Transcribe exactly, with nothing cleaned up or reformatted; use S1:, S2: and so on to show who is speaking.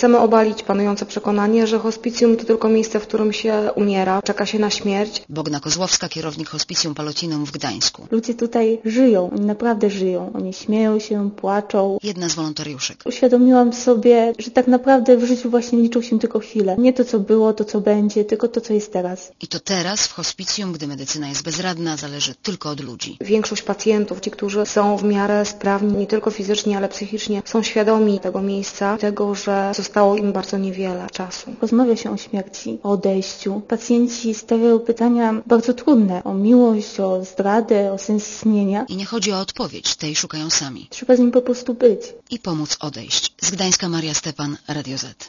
S1: Chcemy obalić panujące przekonanie, że hospicjum to tylko miejsce, w którym się umiera, czeka się na śmierć.
S2: Bogna Kozłowska, kierownik Hospicjum Palotinum w Gdańsku.
S3: Ludzie tutaj żyją, oni naprawdę żyją. Oni śmieją się, płaczą.
S2: Jedna z wolontariuszek.
S3: Uświadomiłam sobie, że tak naprawdę w życiu właśnie liczą się tylko chwile. Nie to, co było, to, co będzie, tylko to, co jest teraz.
S2: I to teraz w hospicjum, gdy medycyna jest bezradna, zależy tylko od ludzi.
S1: Większość pacjentów, ci, którzy są w miarę sprawni, nie tylko fizycznie, ale psychicznie, są świadomi tego miejsca, tego, że zostało im bardzo niewiele czasu.
S3: Rozmawia się o śmierci, o odejściu. Pacjenci stawiają pytania bardzo trudne o miłość, o zdradę, o sens istnienia.
S2: I nie chodzi o odpowiedź, tej szukają sami.
S3: Trzeba z nim po prostu być.
S2: I pomóc odejść. Z Gdańska Maria Stepan, Radio Z.